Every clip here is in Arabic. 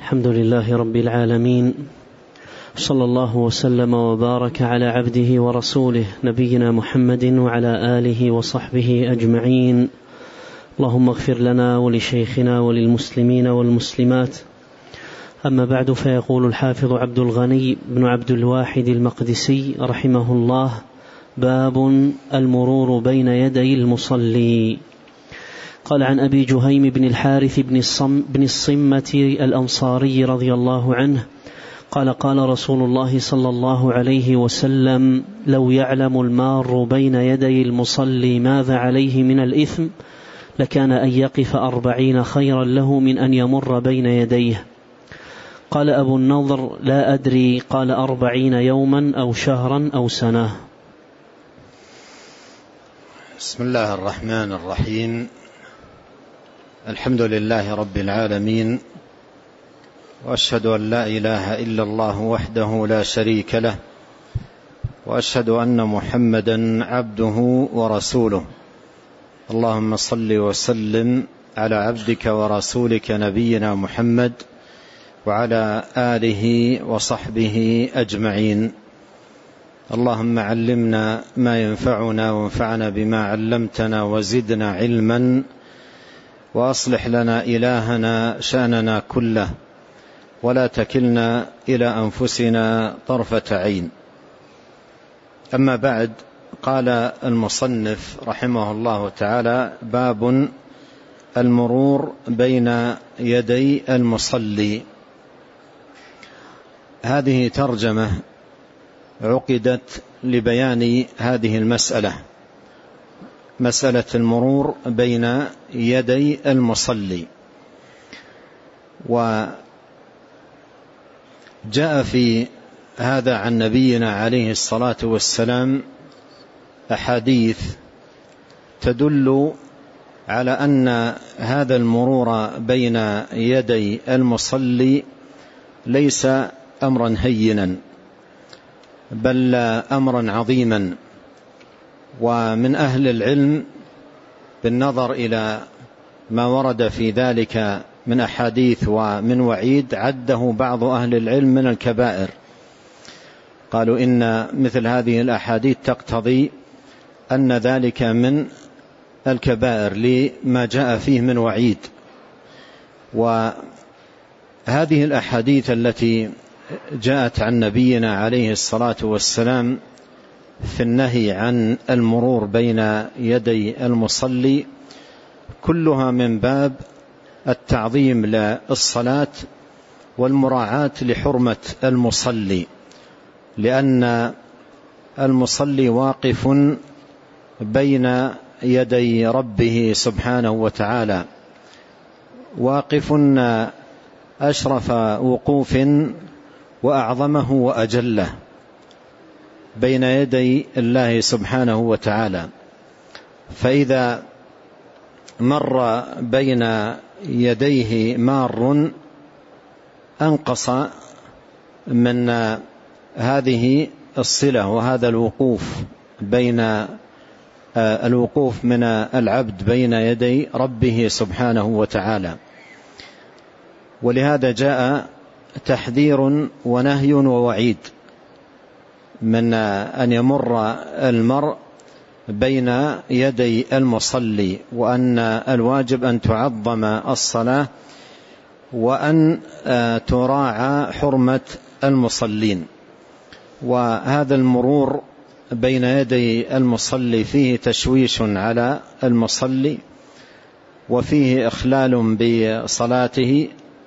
الحمد لله رب العالمين، صلى الله وسلم وبارك على عبده ورسوله نبينا محمد وعلى آله وصحبه أجمعين. اللهم اغفر لنا ولشيخنا وللمسلمين والمسلمات. أما بعد، فيقول الحافظ عبد الغني بن عبد الواحد المقدسي رحمه الله: باب المرور بين يدي المصلي. قال: عن أبي جهيم بن الحارث بن الصمة الأنصاري رضي الله عنه قال: قال رسول الله صلى الله عليه وسلم: لو يعلم المار بين يدي المصلي ماذا عليه من الإثم لكان أن يقف 40 خيرا له من أن يمر بين يديه. قال أبو النضر: لا أدري، قال 40 يوما أو شهرا أو سنة. بسم الله الرحمن الرحيم. الحمد لله رب العالمين، وأشهد أن لا إله إلا الله وحده لا شريك له، وأشهد أن محمدا عبده ورسوله. اللهم صل وسلم على عبدك ورسولك نبينا محمد وعلى آله وصحبه أجمعين. اللهم علمنا ما ينفعنا وانفعنا بما علمتنا وزدنا علما، وأصلح لنا إلهنا شأننا كله، ولا تكلنا إلى أنفسنا طرفة عين. أما بعد، قال المصنف رحمه الله تعالى: باب المرور بين يدي المصلي. هذه ترجمة عقدت لبيان هذه المسألة، مسألة المرور بين يدي المصلي. وجاء في هذا عن نبينا عليه الصلاة والسلام أحاديث تدل على أن هذا المرور بين يدي المصلي ليس أمرا هينا، بل أمرا عظيما. ومن أهل العلم بالنظر إلى ما ورد في ذلك من أحاديث ومن وعيد، عده بعض أهل العلم من الكبائر. قالوا إن مثل هذه الأحاديث تقتضي أن ذلك من الكبائر لما جاء فيه من وعيد. وهذه الأحاديث التي جاءت عن نبينا عليه الصلاة والسلام في النهي عن المرور بين يدي المصلي كلها من باب التعظيم للصلاة والمراعاة لحرمة المصلي، لأن المصلي واقف بين يدي ربه سبحانه وتعالى، واقف أشرف وقوف وأعظمه وأجله بين يدي الله سبحانه وتعالى. فإذا مر بين يديه مار أنقص من هذه الصلة وهذا الوقوف الوقوف من العبد بين يدي ربه سبحانه وتعالى. ولهذا جاء تحذير ونهي ووعيد من أن يمر المرء بين يدي المصلي، وأن الواجب أن تعظم الصلاة وأن تراعى حرمة المصلين. وهذا المرور بين يدي المصلي فيه تشويش على المصلي، وفيه إخلال بصلاته،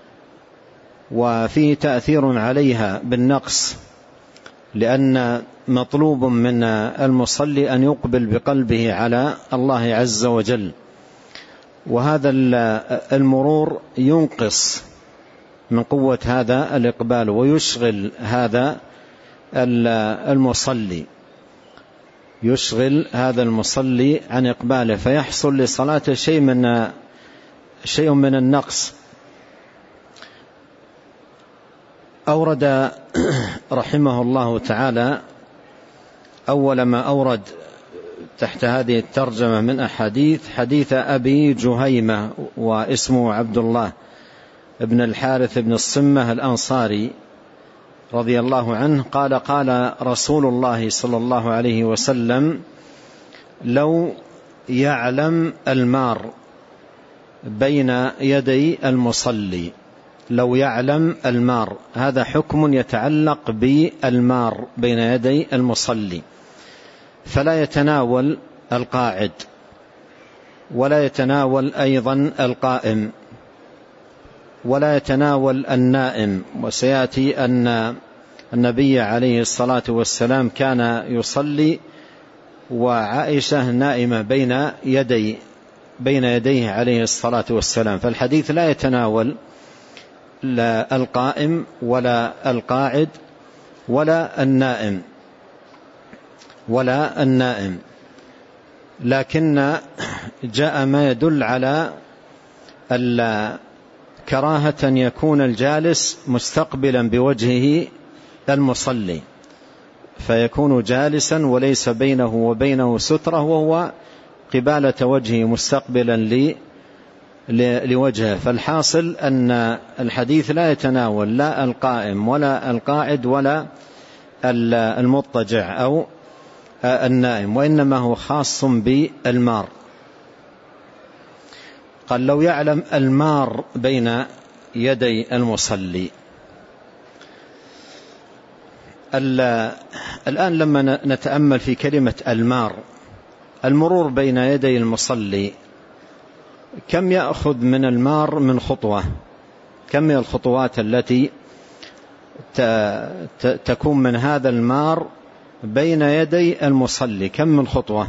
وفيه تأثير عليها بالنقص، لأن مطلوب من المصلي أن يقبل بقلبه على الله عز وجل. وهذا المرور ينقص من قوة هذا الإقبال ويشغل هذا المصلي، يشغل هذا المصلي عن إقباله، فيحصل لصلاته شيء من النقص. أورد رحمه الله تعالى أول ما أورد تحت هذه الترجمة من أحاديث حديث أبي جهيمة، واسمه عبد الله بن الحارث بن الصمة الأنصاري رضي الله عنه قال: قال رسول الله صلى الله عليه وسلم: لو يعلم المار بين يدي المصلي. لو يعلم المار، هذا حكم يتعلق بالمار بين يدي المصلي، فلا يتناول القاعد ولا يتناول أيضا القائم ولا يتناول النائم. وسيأتي أن النبي عليه الصلاة والسلام كان يصلي وعائشة نائمة بين يديه عليه الصلاة والسلام، فالحديث لا يتناول لا القائم ولا القاعد ولا النائم، لكن جاء ما يدل على كراهة أن يكون الجالس مستقبلا بوجهه المصلي، فيكون جالسا وليس بينه وبينه سترة، وهو قبالة وجهه مستقبلا لوجهه. فالحاصل أن الحديث لا يتناول لا القائم ولا القاعد ولا المضطجع أو النائم، وإنما هو خاص بالمار. قال: لو يعلم المار بين يدي المصلي. الآن لما نتأمل في كلمة المار، المرور بين يدي المصلي، كم يأخذ من المار من خطوة؟ كم من الخطوات التي تكون من هذا المار بين يدي المصلي؟ كم من خطوة؟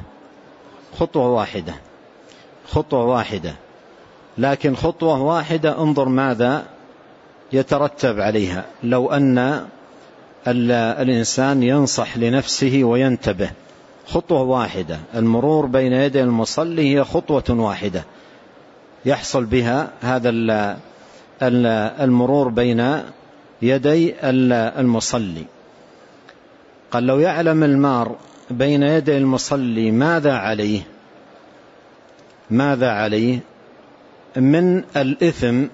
خطوة واحدة، لكن خطوة واحدة انظر ماذا يترتب عليها لو أن الإنسان ينصح لنفسه وينتبه. خطوة واحدة، المرور بين يدي المصلي هي خطوة واحدة يحصل بها هذا المرور بين يدي المصلي. قال: لو يعلم المار بين يدي المصلي ماذا عليه من الإثم.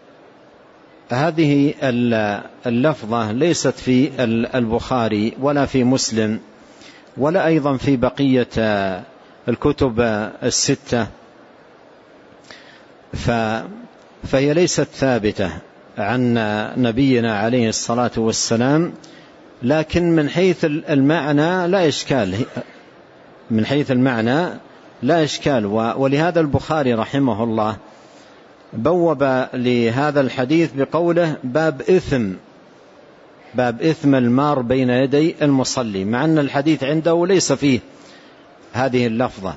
هذه اللفظة ليست في البخاري ولا في مسلم ولا أيضا في بقية الكتب الستة، فهي ليست ثابتة عن نبينا عليه الصلاة والسلام، لكن من حيث المعنى لا إشكال. ولهذا البخاري رحمه الله بوب لهذا الحديث بقوله: باب إثم المار بين يدي المصلي، مع أن الحديث عنده ليس فيه هذه اللفظة.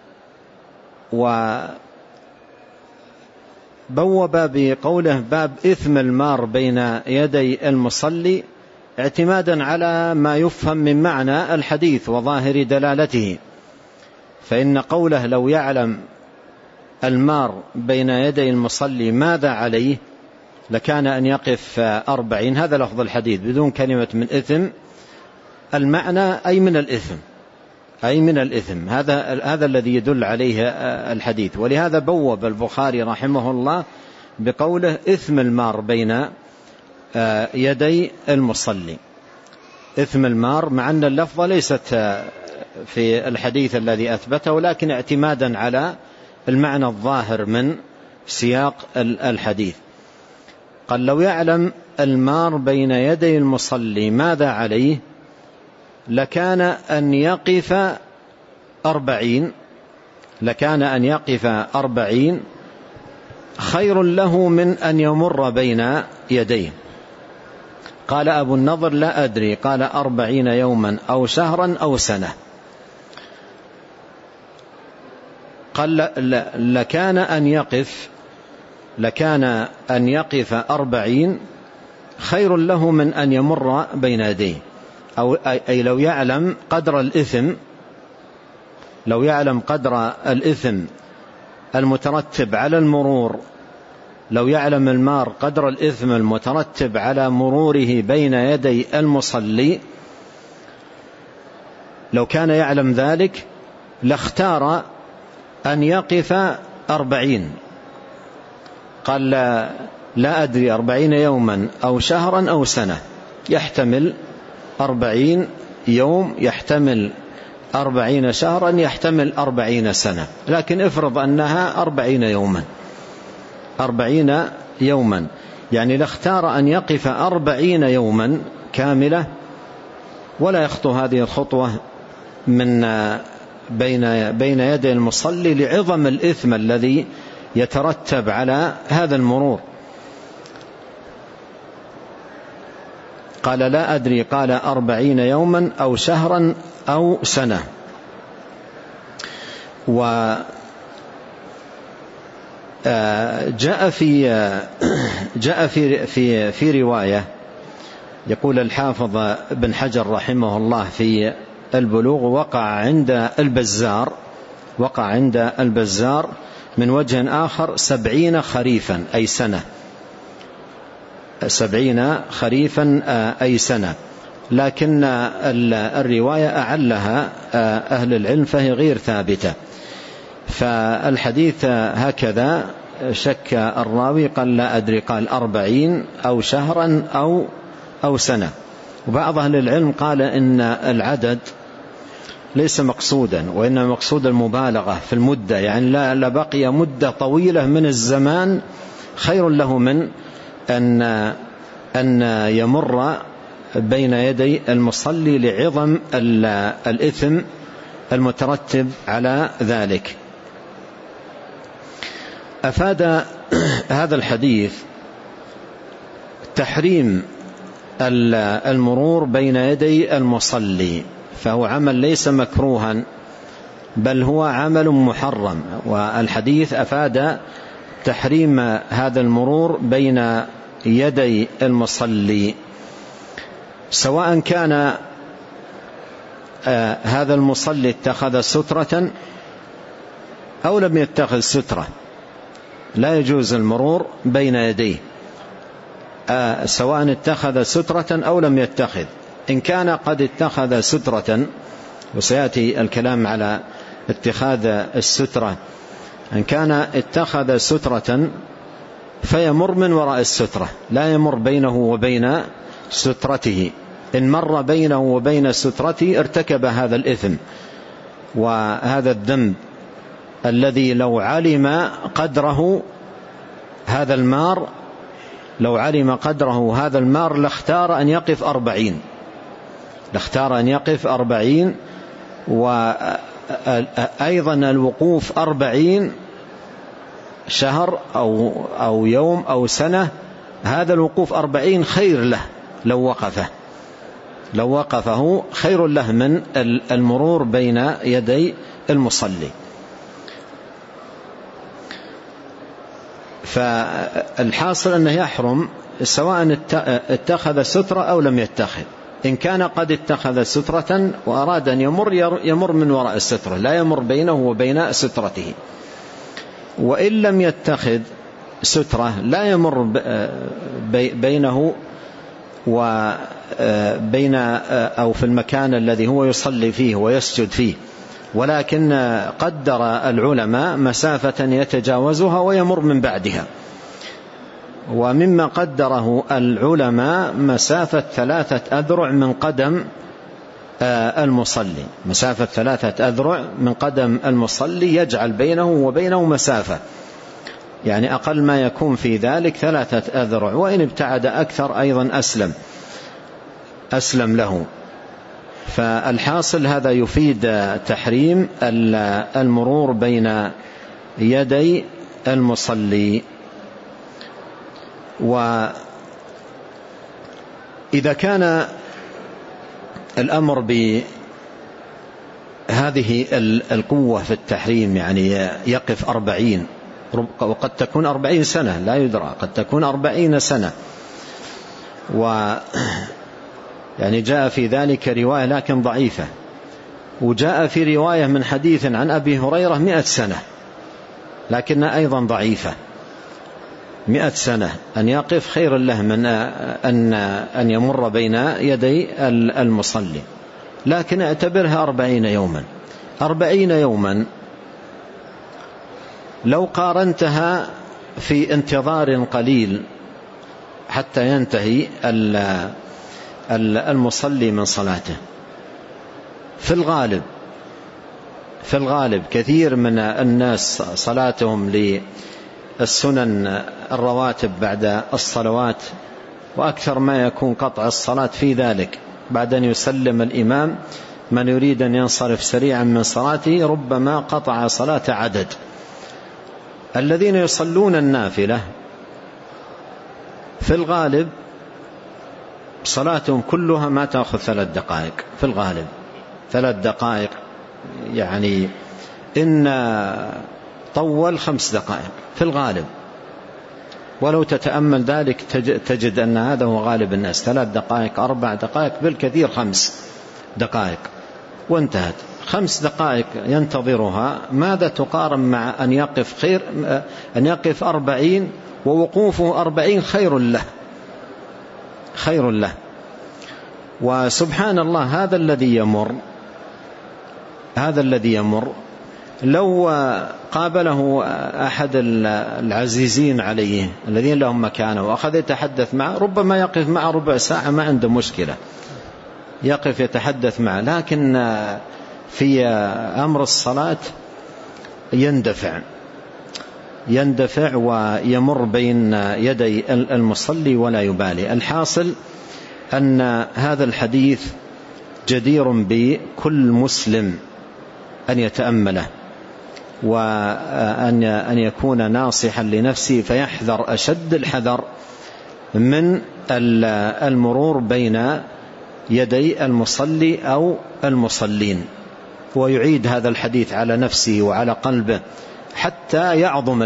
وبوب بقوله باب إثم المار بين يدي المصلي اعتمادا على ما يفهم من معنى الحديث وظاهر دلالته، فإن قوله لو يعلم المار بين يدي المصلي ماذا عليه لكان أن يقف 40. هذا لفظ الحديث بدون كلمة من إثم، المعنى أي من الإثم. هذا الذي يدل عليه الحديث. ولهذا بوب البخاري رحمه الله بقوله إثم المار بين يدي المصلي. إثم المار، مع أن اللفظة ليست في الحديث الذي أثبته، لكن اعتمادا على المعنى الظاهر من سياق الحديث. قال: لو يعلم المار بين يدي المصلي ماذا عليه لكان أن يقف 40 خير له من أن يمر بين يديه. قال أبو النضر: لا أدري، قال 40 يوما أو شهرا أو سنة. قال: لكان أن يقف 40 خير له من أن يمر بين يديه. أي لو يعلم قدر الإثم المترتب على المرور، لو يعلم المار قدر الإثم المترتب على مروره بين يدي المصلي، لو كان يعلم ذلك لاختار أن يقف 40. قال: لا أدري 40 يوما أو شهرا أو سنة، يحتمل 40 يوم، يحتمل 40 شهرا، يحتمل 40 سنة، لكن افرض أنها 40 يوما، 40 يوما، يعني لاختار أن يقف 40 يوما كاملة ولا يخطو هذه الخطوة من بين يدي المصلي لعظم الإثم الذي يترتب على هذا المرور. قال لا أدري، قال 40 يوما أو شهرا أو سنة. وجاء في رواية، يقول الحافظ بن حجر رحمه الله في البلوغ: وقع عند البزار من وجه آخر 70 خريفا أي سنة، 70 خريفا أي سنة، لكن الرواية أعلها أهل العلم فهي غير ثابتة، فالحديث هكذا شك الراوي، قال لا أدري، قال 40 أو شهرا أو سنة. وبعض أهل العلم قال إن العدد ليس مقصودا، وإنما مقصود المبالغة في المدة، يعني لا بقي مدة طويلة من الزمان خير له من أن يمر بين يدي المصلي لعظم الإثم المترتب على ذلك. أفاد هذا الحديث تحريم المرور بين يدي المصلي، فهو عمل ليس مكروها بل هو عمل محرم، والحديث أفاد تحريم هذا المرور بين يدي المصلي، سواء كان هذا المصلي اتخذ سترة أو لم يتخذ سترة، لا يجوز المرور بين يديه، سواء اتخذ سترة أو لم يتخذ. إن كان قد اتخذ سترة، وسيأتي الكلام على اتخاذ السترة، إن كان اتخذ سترة فيمر من وراء السترة، لا يمر بينه وبين سترته. إن مر بينه وبين سترته ارتكب هذا الإثم وهذا الذنب الذي لو علم قدره هذا المار، لاختار أن يقف 40، وأيضا الوقوف 40 شهر أو يوم أو سنة، هذا الوقوف 40 خير له لو وقفه خير له من المرور بين يدي المصلي. فالحاصل أنه يحرم سواء اتخذ سترة أو لم يتخذ. إن كان قد اتخذ سترة وأراد أن يمر من وراء السترة، لا يمر بينه وبين سترته. وإن لم يتخذ سترة لا يمر بينه وبين أو في المكان الذي هو يصلي فيه ويسجد فيه، ولكن قدر العلماء مسافة يتجاوزها ويمر من بعدها. ومما قدره العلماء مسافة 3 أذرع من قدم المصلي، مسافة 3 أذرع من قدم المصلي، يجعل بينه وبينه مسافة، يعني أقل ما يكون في ذلك 3 أذرع، وإن ابتعد أكثر أيضا أسلم له. فالحاصل هذا يفيد تحريم المرور بين يدي المصلي. وإذا كان الأمر بهذه القوة في التحريم، يعني يقف 40، وقد تكون 40 سنة لا يدرى، قد تكون 40 سنة، يعني جاء في ذلك رواية لكن ضعيفة، وجاء في رواية من حديث عن أبي هريرة 100 سنة لكنها أيضا ضعيفة. 100 سنة أن يقف خير له من أن يمر بين يدي المصلي، لكن اعتبرها 40 يوما. 40 يوما لو قارنتها في انتظار قليل حتى ينتهي المصلي من صلاته. في الغالب كثير من الناس صلاتهم للسنن الرواتب بعد الصلوات، وأكثر ما يكون قطع الصلاة في ذلك بعد أن يسلم الإمام. من يريد أن ينصرف سريعا من صلاته ربما قطع صلاة عدد. الذين يصلون النافلة في الغالب صلاتهم كلها ما تأخذ 3 دقائق، في الغالب 3 دقائق، يعني إن طول 5 دقائق في الغالب. ولو تتأمل ذلك تجد أن هذا هو غالب الناس، 3 دقائق 4 دقائق، بالكثير 5 دقائق وانتهت. 5 دقائق ينتظرها، ماذا تقارن مع أن يقف 40 ووقوفه 40 خير له. وسبحان الله هذا الذي يمر لو قابله أحد العزيزين عليه الذين لهم مكانه وأخذ يتحدث معه، ربما يقف معه ربع ساعة ما عنده مشكلة، يقف يتحدث معه. لكن في أمر الصلاة يندفع ويمر بين يدي المصلي ولا يبالي. الحاصل أن هذا الحديث جدير بكل مسلم أن يتأمله، وأن يكون ناصحا لنفسه، فيحذر أشد الحذر من المرور بين يدي المصلي أو المصلين، ويعيد هذا الحديث على نفسه وعلى قلبه حتى يعظم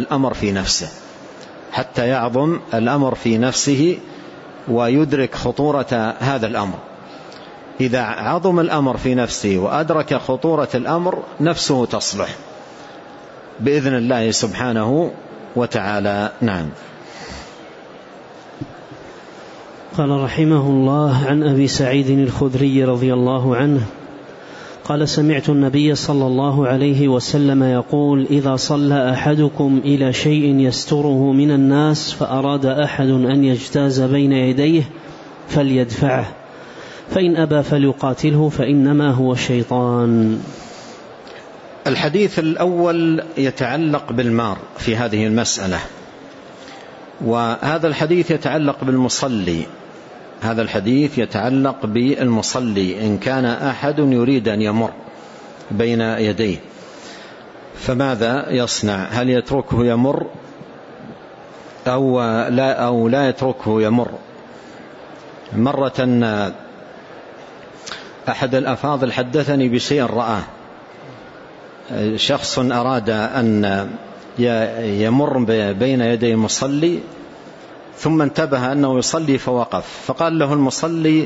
الأمر في نفسه ويدرك خطورة هذا الأمر. إذا عظم الأمر في نفسه وأدرك خطورة الأمر، نفسه تصلح بإذن الله سبحانه وتعالى. نعم. قال رحمه الله: عن أبي سعيد الخدري رضي الله عنه قال: سمعت النبي صلى الله عليه وسلم يقول: إذا صلى أحدكم إلى شيء يستره من الناس فأراد أحد أن يجتاز بين يديه فليدفعه، فإن أبى فليقاتله فإنما هو شيطان. الحديث الأول يتعلق بالمار في هذه المسألة، وهذا الحديث يتعلق بالمصلي. هذا الحديث يتعلق بالمصلي إن كان أحد يريد أن يمر بين يديه فماذا يصنع؟ هل يتركه يمر أو لا يتركه يمر؟ مرة أحد الأفاضل حدثني بشيء رآه. شخص أراد أن يمر بين يدي المصلي ثم انتبه أنه يصلي فوقف، فقال له المصلي: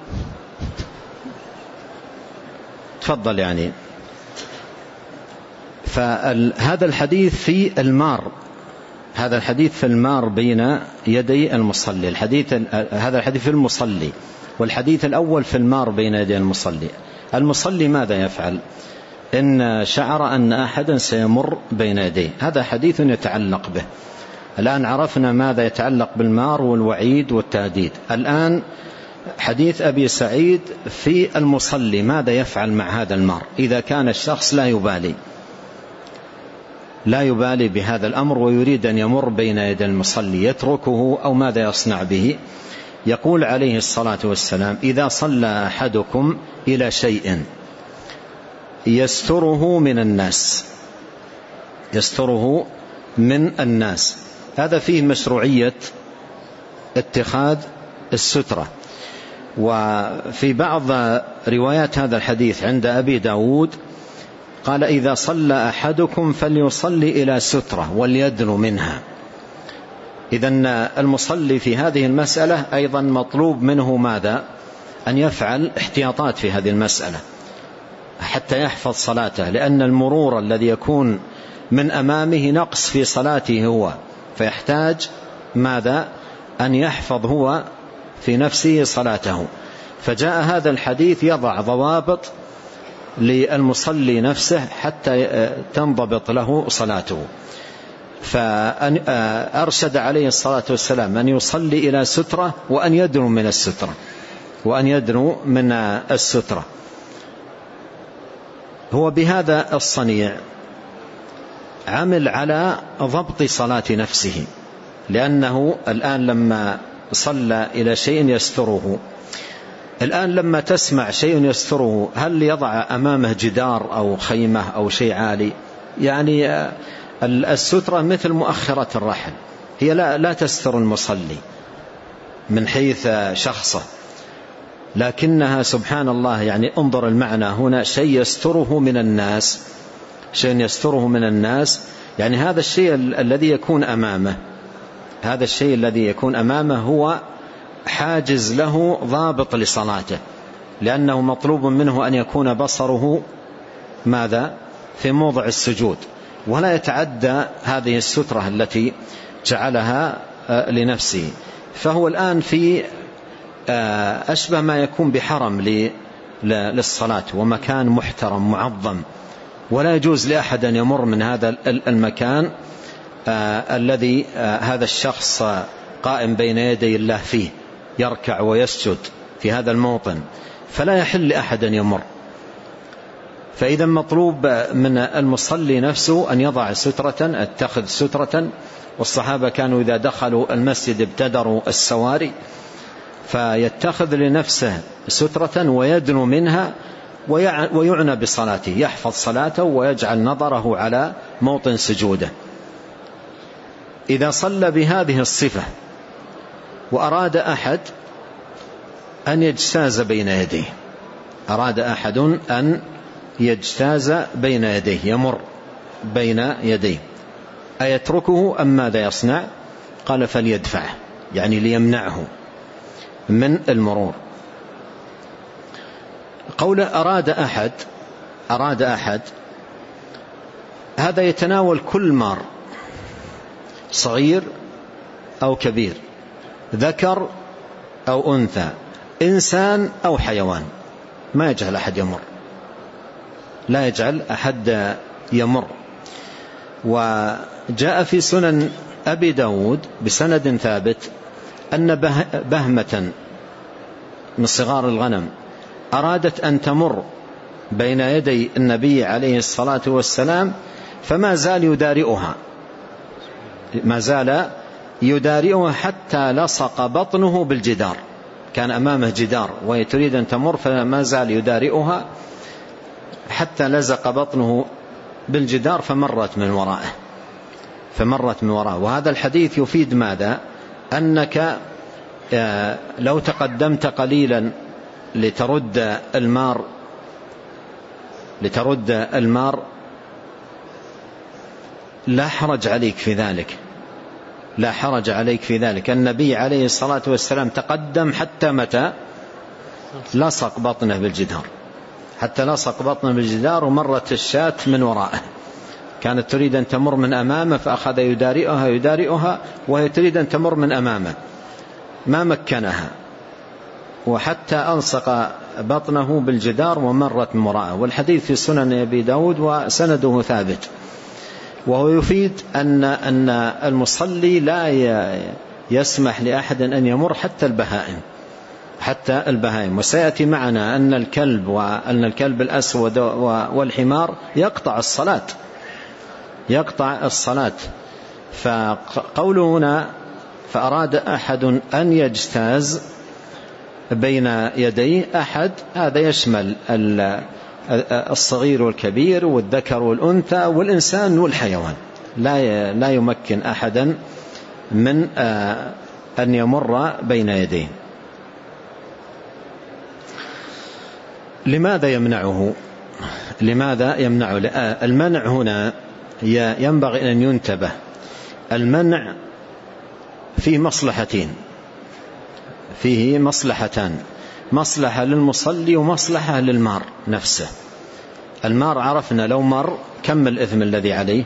تفضل. يعني فهذا الحديث في المار، هذا الحديث في المار بين يدي المصلي. هذا الحديث في المصلي، والحديث الأول في المار بين يدي المصلي. المصلي ماذا يفعل إن شعر أن أحدا سيمر بين يديه؟ هذا حديث يتعلق به. الآن عرفنا ماذا يتعلق بالمار والوعيد والتهديد. الآن حديث أبي سعيد في المصلي، ماذا يفعل مع هذا المار إذا كان الشخص لا يبالي بهذا الأمر ويريد أن يمر بين يدي المصلي، يتركه أو ماذا يصنع به؟ يقول عليه الصلاة والسلام: إذا صلى أحدكم إلى شيء يستره من الناس، هذا فيه مشروعية اتخاذ السترة. وفي بعض روايات هذا الحديث عند أبي داود قال: إذا صلى أحدكم فليصلي إلى سترة وليدنو منها. إذن المصلي في هذه المسألة أيضا مطلوب منه ماذا؟ أن يفعل احتياطات في هذه المسألة حتى يحفظ صلاته، لأن المرور الذي يكون من أمامه نقص في صلاته هو، فيحتاج ماذا؟ أن يحفظ هو في نفسه صلاته. فجاء هذا الحديث يضع ضوابط للمصلي نفسه حتى تنضبط له صلاته. فأرشد عليه الصلاة والسلام أن يصلي إلى سترة وأن يدنو من السترة، وأن يدنو من السترة. هو بهذا الصنيع عمل على ضبط صلاة نفسه، لأنه الآن لما صلى إلى شيء يستره، الآن لما تسمع شيء يستره، هل يضع أمامه جدار أو خيمة أو شيء عالي؟ يعني السترة مثل مؤخرة الرحل، هي لا تستر المصلي من حيث شخصه، لكنها سبحان الله، يعني انظر المعنى هنا، شيء يستره من الناس، شيء يستره من الناس، يعني هذا الشيء الذي يكون أمامه، هذا الشيء الذي يكون أمامه هو حاجز له ضابط لصلاته، لأنه مطلوب منه أن يكون بصره ماذا؟ في موضع السجود، ولا يتعدى هذه السترة التي جعلها لنفسه. فهو الآن في أشبه ما يكون بحرم للصلاة، ومكان محترم معظم، ولا يجوز لأحد أن يمر من هذا المكان الذي هذا الشخص قائم بين يدي الله فيه، يركع ويسجد في هذا الموطن، فلا يحل لأحد أن يمر. فإذا مطلوب من المصلي نفسه أن يضع سترة، اتخذ سترة، والصحابة كانوا إذا دخلوا المسجد ابتدروا السواري، فيتخذ لنفسه سترة ويدنو منها ويعنى بصلاته، يحفظ صلاته ويجعل نظره على موطن سجوده. إذا صلى بهذه الصفة وأراد أحد أن يجتاز بين يديه، أراد أحد أن يجتاز بين يديه، يمر بين يديه، أيتركه أم ماذا يصنع؟ قال فليدفعه، يعني ليمنعه من المرور. قول أراد أحد هذا يتناول كل مار، صغير أو كبير، ذكر أو أنثى، إنسان أو حيوان، ما يجعل أحد يمر، لا يجعل أحد يمر. وجاء في سنن أبي داود بسند ثابت أن بهمة من صغار الغنم أرادت أن تمر بين يدي النبي عليه الصلاة والسلام، فما زال يدارئها، ما زال يدارئها حتى لصق بطنه بالجدار، كان أمامه جدار وهي تريد أن تمر، فما زال يدارئها حتى لزق بطنه بالجدار فمرت من وراءه. وهذا الحديث يفيد ماذا؟ أنك لو تقدمت قليلا لترد المار لا حرج عليك في ذلك، لا حرج عليك في ذلك. النبي عليه الصلاة والسلام تقدم حتى متى؟ لصق بطنه بالجدار، حتى لصق بطنه بالجدار، ومرت الشاة من وراءه، كانت تريد أن تمر من أمامه فأخذ يدارئها وهي تريد أن تمر من أمامه، ما مكنها، وحتى ألصق بطنه بالجدار ومرت من وراءه. والحديث في سنن أبي داود وسنده ثابت، وهو يفيد أن المصلي لا يسمح لأحد أن يمر حتى البهائم. وسيأتي معنا أن الكلب الأسود والحمار يقطع الصلاة. فقوله هنا فأراد أحد أن يجتاز بين يديه أحد، هذا يشمل الصغير والكبير والذكر والأنثى والإنسان والحيوان، لا يمكن أحدا من أن يمر بين يديه. لماذا يمنعه؟ المنع هنا ينبغي أن ينتبه. المنع فيه مصلحتان، مصلحة للمصلي ومصلحة للمار نفسه. المار عرفنا لو مر كم الإثم الذي عليه؟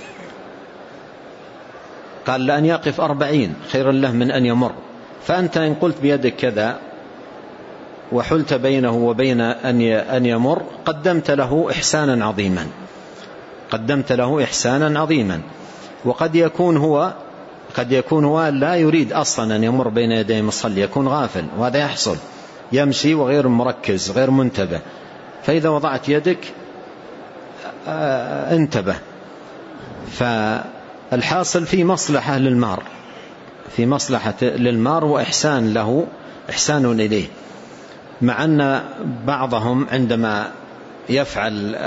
قال لأن يقف 40 خير له من أن يمر. فأنت إن قلت بيدك كذا وحلت بينه وبين أن يمر قدمت له إحسانا عظيما. وقد يكون هو لا يريد أصلا أن يمر بين يدي المصلي، يكون غافل، وهذا يحصل، يمشي وغير مركز غير منتبه، فإذا وضعت يدك انتبه. فالحاصل في مصلحة للمار، في مصلحة للمار وإحسان له، إحسان إليه، مع أن بعضهم عندما يفعل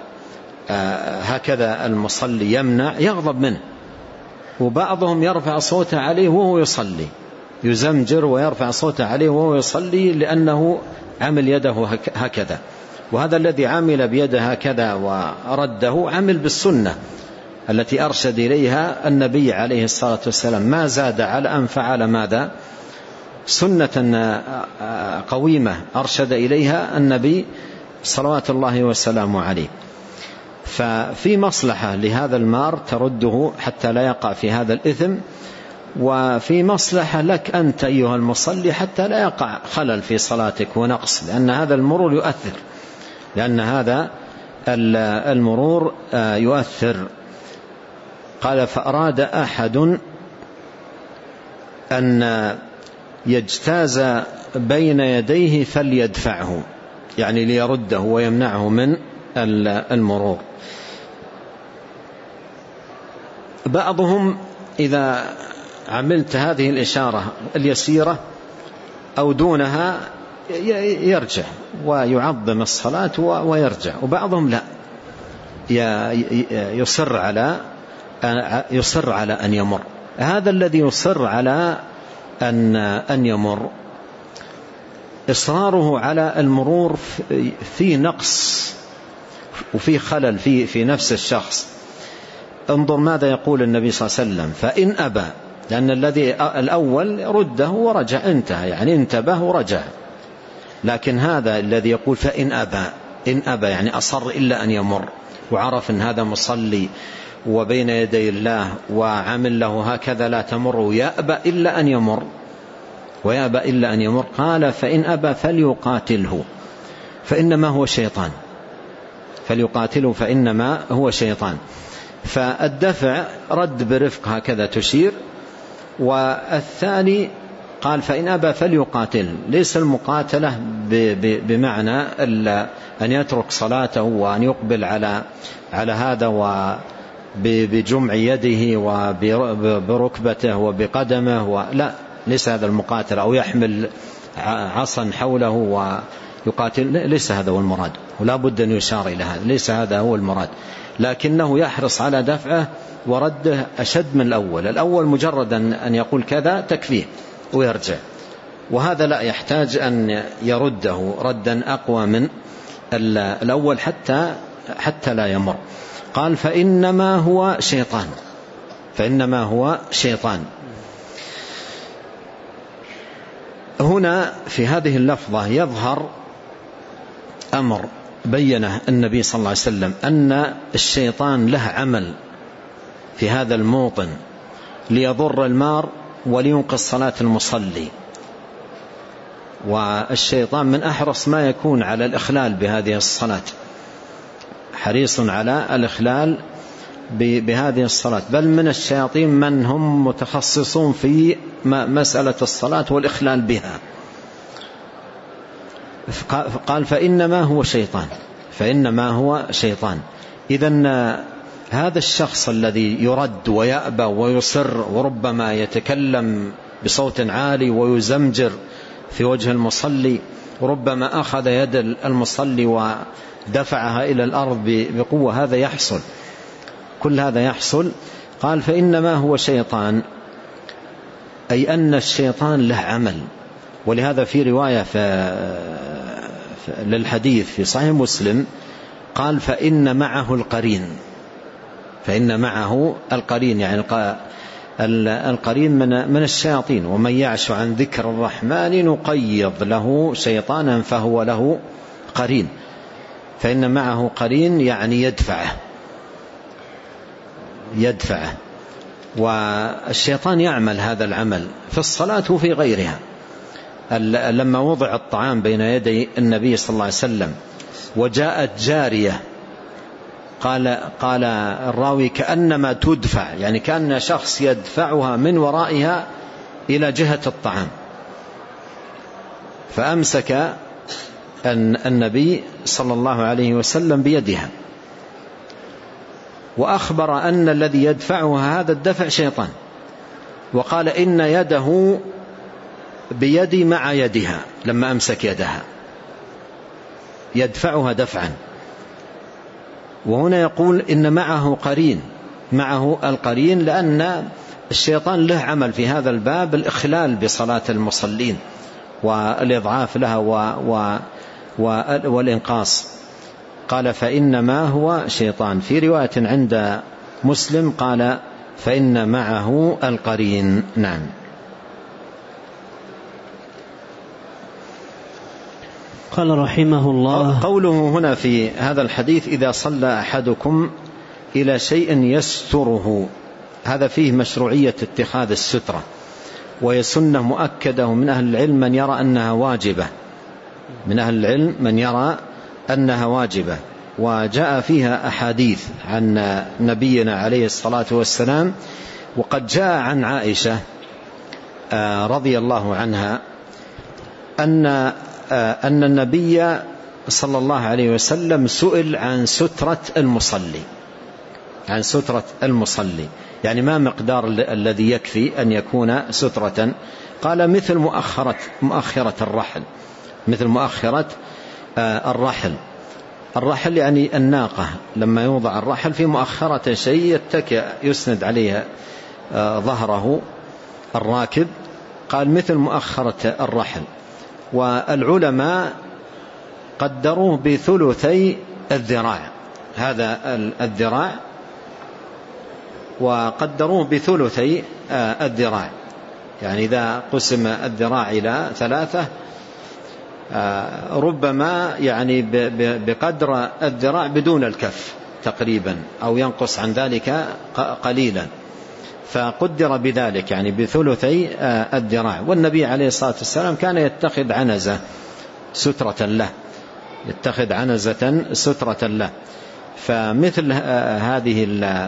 هكذا المصلي يمنع يغضب منه، وبعضهم يرفع صوته عليه وهو يصلي، يزمجر ويرفع صوته عليه وهو يصلي لأنه عمل يده هكذا. وهذا الذي عمل بيده هكذا ورده عمل بالسنة التي أرشد إليها النبي عليه الصلاة والسلام، ما زاد على أن فعل ماذا؟ سنة قويمة أرشد إليها النبي صلوات الله وسلامه عليه. ففي مصلحة لهذا المار ترده حتى لا يقع في هذا الإثم، وفي مصلحة لك أنت أيها المصلي حتى لا يقع خلل في صلاتك ونقص، لأن هذا المرور يؤثر، لأن هذا المرور يؤثر. قال فأراد أحد أن يجتاز بين يديه فليدفعه، يعني ليرده ويمنعه من المرور. بعضهم إذا عملت هذه الإشارة اليسيرة أو دونها يرجع ويعظم الصلاة ويرجع، وبعضهم لا، يصر على أن يمر. هذا الذي يصر على أن يمر إصراره على المرور في نقص وفي خلل في نفس الشخص. انظر ماذا يقول النبي صلى الله عليه وسلم: فإن أبى، لأن الذي الأول رده ورجع انتهى، يعني انتبه ورجع، لكن هذا الذي يقول فإن أبى، إن أبى يعني أصر إلا أن يمر، وعرف أن هذا مصلي وبين يدي الله وعمل له هكذا لا تمر، ويأبى إلا أن يمر، ويأبى إلا أن يمر. قال فإن أبى فليقاتله فإنما هو شيطان، فليقاتله فإنما هو شيطان. فالدفع رد برفق هكذا تشير. والثاني قال فإن أبى فليقاتل، ليس المقاتلة بمعنى أن يترك صلاته وأن يقبل على هذا وبجمع يده وبركبته وبقدمه، لا، ليس هذا المقاتل، أو يحمل عصا حوله ويقاتل، ليس هذا هو المراد، ولا بد أن يشار إلى هذا، ليس هذا هو المراد، لكنه يحرص على دفعه ورده أشد من الأول مجرد أن يقول كذا تكفيه ويرجع، وهذا لا، يحتاج أن يرده ردا أقوى من الأول حتى لا يمر. قال فإنما هو شيطان، فإنما هو شيطان. هنا في هذه اللفظة يظهر أمر بينه النبي صلى الله عليه وسلم، أن الشيطان له عمل في هذا الموطن ليضر المار ولينقص صلاة المصلي، والشيطان من أحرص ما يكون على الإخلال بهذه الصلاة، حريص على الإخلال بهذه الصلاة، بل من الشياطين من هم متخصصون في مسألة الصلاة والإخلال بها. قال فإنما هو شيطان، فإنما هو شيطان. إذن هذا الشخص الذي يرد ويأبى ويصر وربما يتكلم بصوت عالي ويزمجر في وجه المصلي، وربما أخذ يد المصلي ودفعها إلى الأرض بقوة، هذا يحصل، كل هذا يحصل. قال فإنما هو شيطان، أي أن الشيطان له عمل. ولهذا في رواية للحديث في صحيح مسلم قال فإن معه القرين، فإن معه القرين، يعني القرين من الشياطين، ومن يعش عن ذكر الرحمن نقيض له شيطانا فهو له قرين. فإن معه قرين يعني يدفعه، والشيطان يعمل هذا العمل في الصلاة وفي غيرها. لما وضع الطعام بين يدي النبي صلى الله عليه وسلم وجاءت جارية قال الراوي كأنما تدفع، يعني كأن شخص يدفعها من ورائها إلى جهة الطعام. فأمسك النبي صلى الله عليه وسلم بيدها، وأخبر أن الذي يدفعها هذا الدفع شيطان، وقال إن يده بيدي مع يدها، لما أمسك يدها يدفعها دفعا. وهنا يقول إن معه قرين، معه القرين، لأن الشيطان له عمل في هذا الباب الإخلال بصلاة المصلين والإضعاف لها والإنقاص. قال فإنما هو شيطان. في رواية عند مسلم قال فإن معه القرين. نعم. قال رحمه الله: قوله هنا في هذا الحديث إذا صلى أحدكم إلى شيء يستره، هذا فيه مشروعية اتخاذ السترة، وهي سنة مؤكدة من أهل العلم من يرى أنها واجبة، من أهل العلم من يرى أنها واجبة، وجاء فيها أحاديث عن نبينا عليه الصلاة والسلام. وقد جاء عن عائشة رضي الله عنها أن النبي صلى الله عليه وسلم سئل عن سترة المصلي، عن سترة المصلي، يعني ما مقدار الذي يكفي أن يكون سترة؟ قال مثل مؤخرة الرحل، مثل مؤخرة الرحل. الرحل يعني الناقة، لما يوضع الرحل في مؤخرة شيء يتكئ يسند عليها ظهره الراكب، قال مثل مؤخرة الرحل. والعلماء قدروه بثلثي الذراع، هذا الذراع، وقدروه بثلثي الذراع، يعني إذا قسم الذراع إلى 3 ربما يعني بقدر الذراع بدون الكف تقريبا، أو ينقص عن ذلك قليلا، فقدر بذلك يعني بثلثي الذراع. والنبي عليه الصلاة والسلام كان يتخذ عنزة سترة له، يتخذ عنزة سترة له. فمثل هذه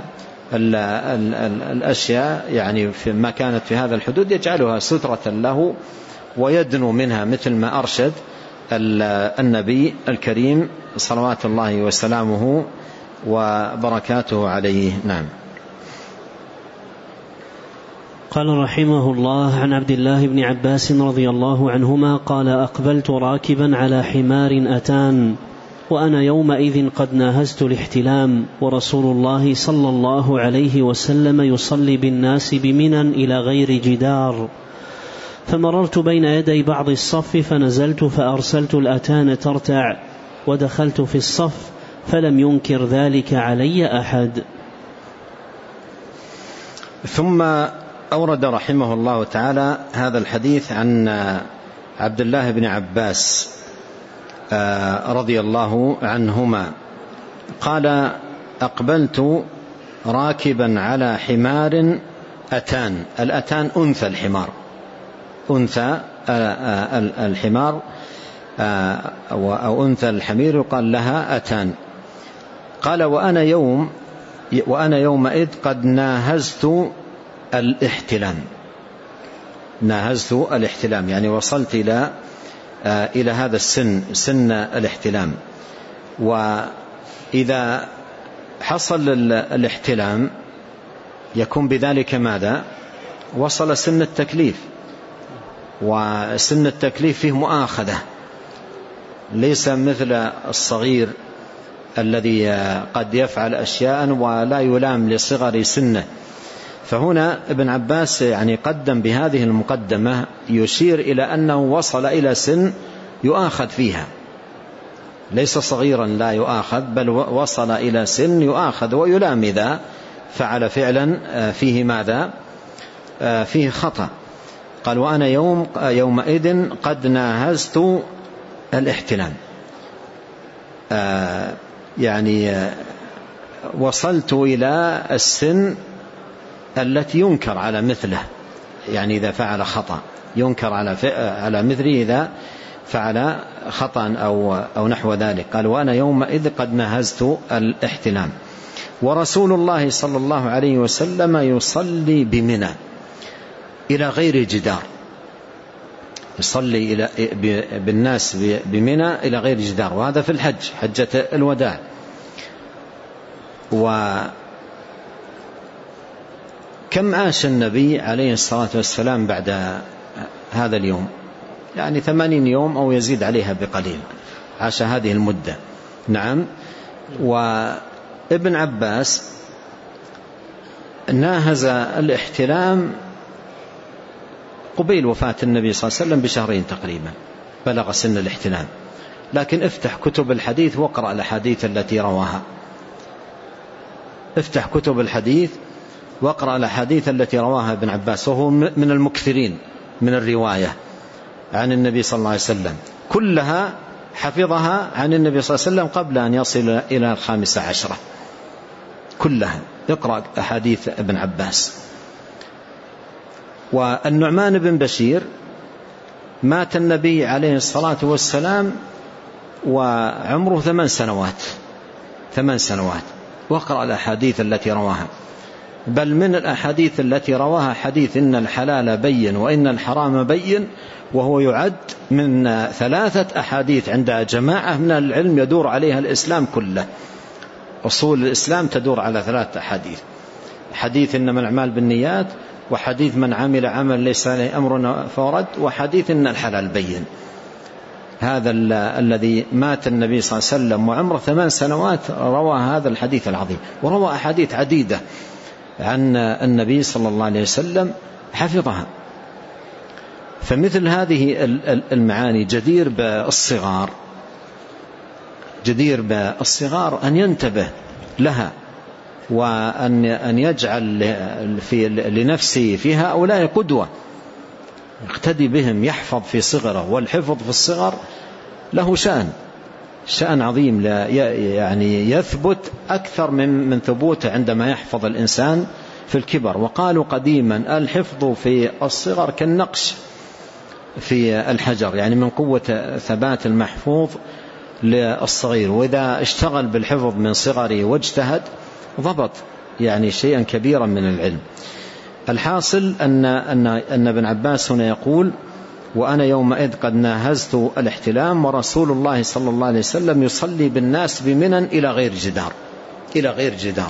الأشياء يعني ما كانت في هذا الحدود يجعلها سترة له ويدنو منها، مثل ما أرشد النبي الكريم صلوات الله وسلامه وبركاته عليه. نعم. قال رحمه الله: عن عبد الله بن عباس رضي الله عنهما قال: أقبلت راكبا على حمار أتان، وأنا يومئذ قد ناهزت الاحتلام، ورسول الله صلى الله عليه وسلم يصلي بالناس بمنى إلى غير جدار، فمررت بين يدي بعض الصف فنزلت فأرسلت الأتان ترتع، ودخلت في الصف فلم ينكر ذلك علي أحد. ثم أورد رحمه الله تعالى هذا الحديث عن عبد الله بن عباس رضي الله عنهما قال: أقبلت راكبا على حمار أتان. الأتان أنثى الحمار، أنثى الحمار أو أنثى الحمير يقال لها أتان. قال: وأنا يومئذ قد ناهزت الاحتلام. ناهزت الاحتلام يعني وصلت إلى هذا السن، سن الاحتلام. وإذا حصل الاحتلام يكون بذلك ماذا؟ وصل سن التكليف، وسن التكليف فيه مؤاخذة، ليس مثل الصغير الذي قد يفعل أشياء ولا يلام لصغر سنه. فهنا ابن عباس يعني قدم بهذه المقدمة يشير إلى أنه وصل إلى سن يؤاخذ فيها، ليس صغيرا لا يؤاخذ، بل وصل إلى سن يؤاخذ ويلام إذا فعل فعلا فيه ماذا؟ فيه خطأ. قال: وأنا يومئذ قد ناهزت الاحتلام، يعني وصلت إلى السن التي ينكر على مثله، يعني إذا فعل خطأ ينكر على مثله إذا فعل خطأ أو نحو ذلك. قال وأنا يومئذ قد نهزت الاحتلام. ورسول الله صلى الله عليه وسلم يصلي بمنى إلى غير جدار، يصلي بالناس بمنى إلى غير جدار، وهذا في الحج، حجة الوداع. وكم عاش النبي عليه الصلاة والسلام بعد هذا اليوم؟ يعني 80 يوم أو يزيد عليها بقليل، عاش هذه المدة. نعم. وابن عباس ناهز الاحتلام قبيل وفاة النبي صلى الله عليه وسلم بشهرين تقريبا بلغ سن الاحتلام. لكن افتح كتب الحديث واقرأ الأحاديث التي رواها، افتح كتب الحديث واقرأ الأحاديث التي رواها ابن عباس، وهو من المكثرين من الرواية عن النبي صلى الله عليه وسلم، كلها حفظها عن النبي صلى الله عليه وسلم قبل أن يصل إلى 15، كلها اقرأ أحاديث ابن عباس. والنعمان بن بشير مات النبي عليه الصلاة والسلام وعمره 8 سنوات، واقرأ الأحاديث التي رواها. بل من الأحاديث التي رواها حديث إن الحلال بين وإن الحرام بين، وهو يعد من 3 أحاديث عند جماعة من العلم يدور عليها الإسلام كله. أصول الإسلام تدور على 3 أحاديث: حديث إنما الأعمال بالنيات، وحديث من عمل عمل ليس عليه أمرنا فورد، وحديث إن الحلال بين. هذا الذي مات النبي صلى الله عليه وسلم وعمره 8 سنوات روى هذا الحديث العظيم، وروى أحاديث عديدة عن النبي صلى الله عليه وسلم حفظها. فمثل هذه المعاني جدير بالصغار أن ينتبه لها، وأن يجعل لنفسه في هؤلاء قدوة يقتدي بهم، يحفظ في صغره. والحفظ في الصغر له شأن عظيم، يعني يثبت أكثر من ثبوته عندما يحفظ الإنسان في الكبر. وقالوا قديما الحفظ في الصغر كالنقش في الحجر، يعني من قوة ثبات المحفوظ للصغير، وإذا اشتغل بالحفظ من صغره واجتهد ضبط يعني شيئا كبيرا من العلم. الحاصل أن ابن عباس هنا يقول وأنا يومئذ قد ناهزت الاحتلام ورسول الله صلى الله عليه وسلم يصلي بالناس بمنى إلى غير جدار.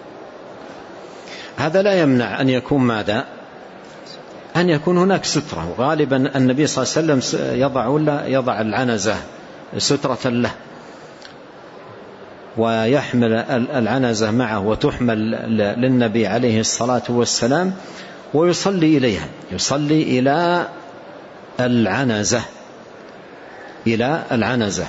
هذا لا يمنع أن يكون ماذا؟ أن يكون هناك سترة. وغالبا النبي صلى الله عليه وسلم يضع العنزة سترة له، ويحمل العنزة معه وتحمل للنبي عليه الصلاة والسلام، ويصلي إليها، يصلي إلى العنزة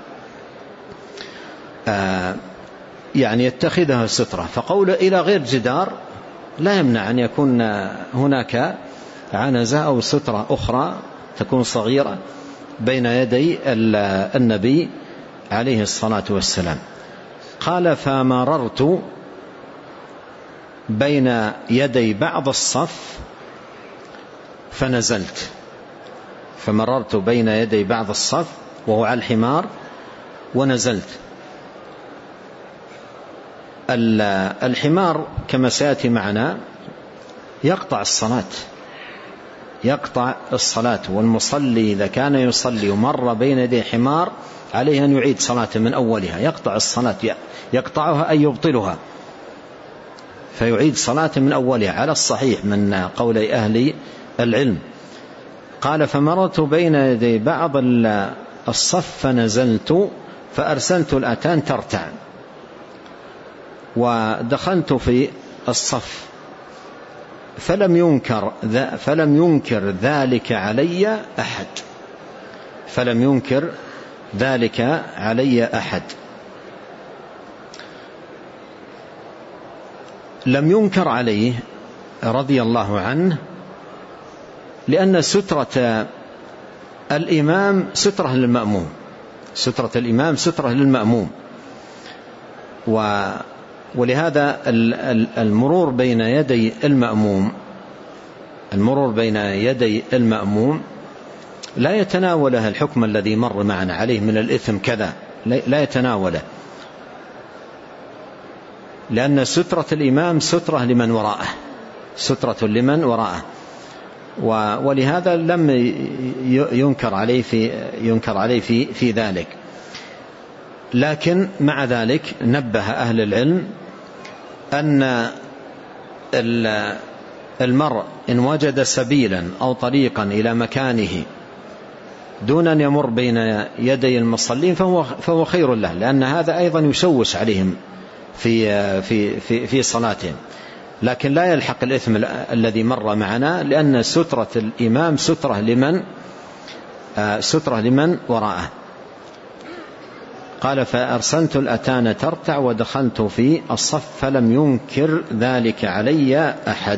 يعني يتخذها سترة. فقول إلى غير جدار لا يمنع أن يكون هناك عنزة أو سترة أخرى تكون صغيرة بين يدي النبي عليه الصلاة والسلام. قال فمررت بين يدي بعض الصف فنزلت. فمررت بين يدي بعض الصف وهو على الحمار ونزلت. الحمار كما سيأتي معنا يقطع الصلاة، والمصلي إذا كان يصلي ومر بين يدي حمار عليه أن يعيد صلاته من أولها، يقطع الصلاة، يقطعها أي يبطلها، فيعيد صلاته من أولها على الصحيح من قول أهل العلم. قال فمررت بين يدي بعض الصف فنزلت فأرسلت الأتان ترتع، ودخلت في الصف فلم ينكر ذلك علي أحد. لم ينكر عليه رضي الله عنه، لأن سترة الإمام سترة للمأموم، ولهذا المرور بين يدي المأموم لا يتناوله الحكم الذي مر معنا عليه من الإثم كذا، لا يتناوله، لأن سترة الإمام سترة لمن وراءه، سترة لمن وراءه، ولهذا لم ينكر عليه في ذلك. لكن مع ذلك نبه أهل العلم أن المرء إن وجد سبيلا أو طريقا إلى مكانه دون أن يمر بين يدي المصلين فهو خير له، لأن هذا أيضا يشوش عليهم في صلاتهم، لكن لا يلحق الإثم الذي مر معنا، لأن سترة الإمام سترة لمن وراءه. قال فأرسلت الأتان ترتع ودخلت في الصف فلم ينكر ذلك علي أحد.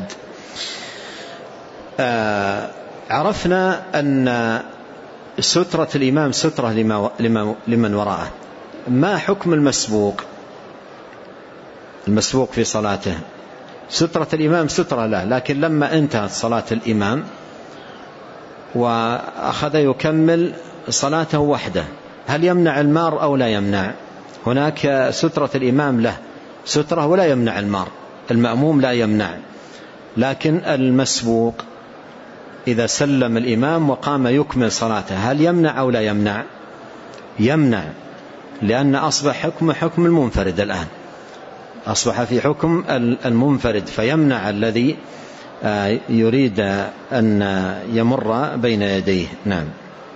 عرفنا أن سترة الإمام سترة لمن وراءه. ما حكم المسبوق في صلاته؟ سترة الإمام سترة له، لكن لما انتهت صلاة الإمام وأخذ يكمل صلاته وحده، هل يمنع المار أو لا يمنع؟ هناك سترة الإمام له سترة ولا يمنع المار، المأموم لا يمنع، لكن المسبوق إذا سلم الإمام وقام يكمل صلاته هل يمنع أو لا يمنع؟ يمنع، لأن أصبح حكم المنفرد، الآن أصبح في حكم المنفرد، فيمنع الذي يريد أن يمر بين يديه. نعم.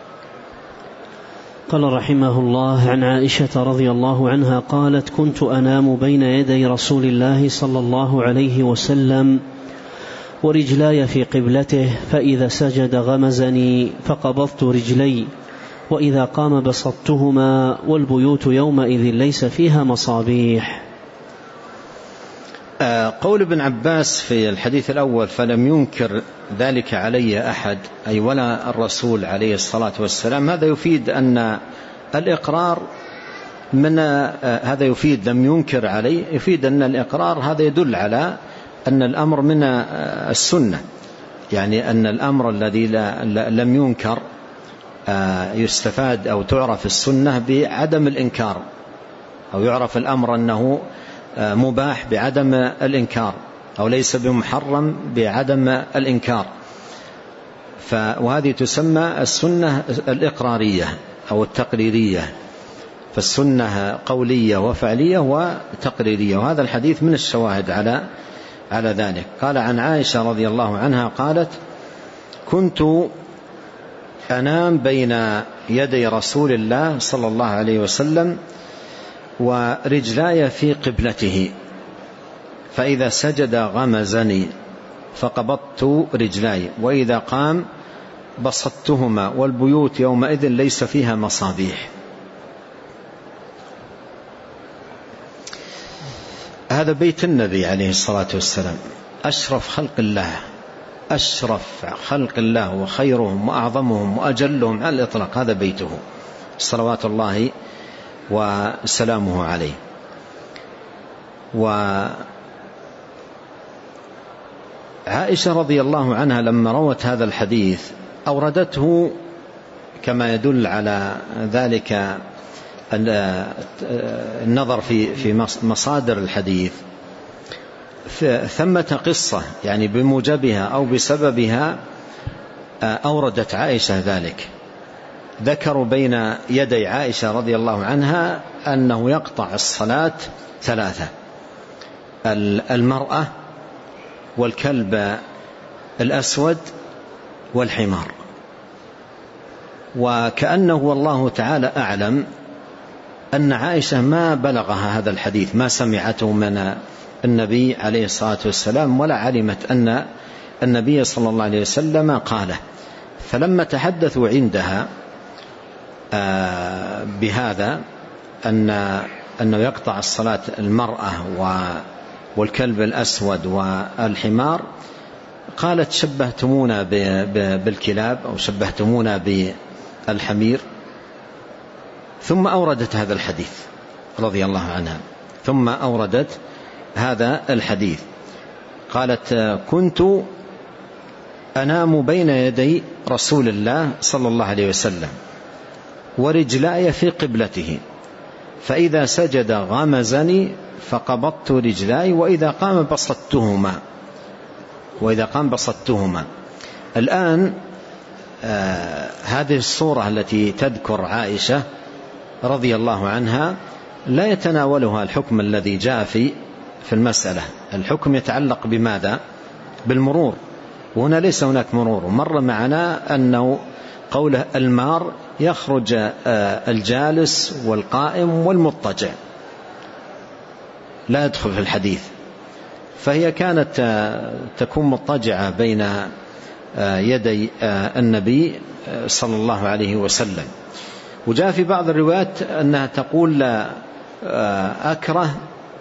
قال رحمه الله: عن عائشة رضي الله عنها قالت: كنت أنام بين يدي رسول الله صلى الله عليه وسلم ورجلاي في قبلته، فإذا سجد غمزني فقبضت رجلي، وإذا قام بسطتهما، والبيوت يومئذ ليس فيها مصابيح. قول ابن عباس في الحديث الأول فلم ينكر ذلك علي أحد، أي ولا الرسول عليه الصلاة والسلام، هذا يفيد أن الإقرار هذا يفيد لم ينكر عليه، يفيد أن الإقرار هذا يدل على أن الأمر من السنة، يعني أن الأمر الذي لم ينكر يستفاد أو تعرف السنة بعدم الإنكار، أو يعرف الأمر أنه مباح بعدم الإنكار، أو ليس بمحرم بعدم الإنكار، وهذه تسمى السنة الإقرارية أو التقريرية، فالسنة قولية وفعلية وتقريرية، وهذا الحديث من الشواهد على ذلك. قال عن عائشة رضي الله عنها قالت: كنت أنام بين يدي رسول الله صلى الله عليه وسلم ورجلاي في قبلته، فإذا سجد غمزني فقبضت رجلاي، وإذا قام بسطتهما، والبيوت يومئذ ليس فيها مصابيح. هذا بيت النبي عليه الصلاة والسلام، أشرف خلق الله وخيرهم وأعظمهم وأجلهم على الإطلاق، هذا بيته صلوات الله وسلامه عليه. وعائشة رضي الله عنها لما روت هذا الحديث أوردته كما يدل على ذلك النظر في مصادر الحديث، ثمة قصة يعني بموجبها أو بسببها أوردت عائشة ذلك. ذكروا بين يدي عائشة رضي الله عنها أنه يقطع الصلاة 3، المرأة والكلب الأسود والحمار، وكأنه والله تعالى أعلم أن عائشة ما بلغها هذا الحديث، ما سمعته من النبي عليه الصلاة والسلام، ولا علمت أن النبي صلى الله عليه وسلم قاله. فلما تحدثوا عندها بهذا أنه يقطع الصلاة المرأة والكلب الأسود والحمار، قالت: شبهتمونا بالكلاب أو شبهتمونا بالحمير. ثم أوردت هذا الحديث رضي الله عنها، ثم أوردت هذا الحديث، قالت: كنت أنام بين يدي رسول الله صلى الله عليه وسلم ورجلاي في قبلته، فإذا سجد غمزني فقبضت رجلاي وإذا قام بسطتهما. الآن هذه الصورة التي تذكر عائشة رضي الله عنها لا يتناولها الحكم الذي جاء في المسألة. الحكم يتعلق بماذا؟ بالمرور، وهنا ليس هناك مرور. ومر معنا أنه قوله المار يخرج الجالس والقائم والمضطجع، لا يدخل في الحديث. فهي كانت تكون مضطجعة بين يدي النبي صلى الله عليه وسلم. وجاء في بعض الروايات أنها تقول أكره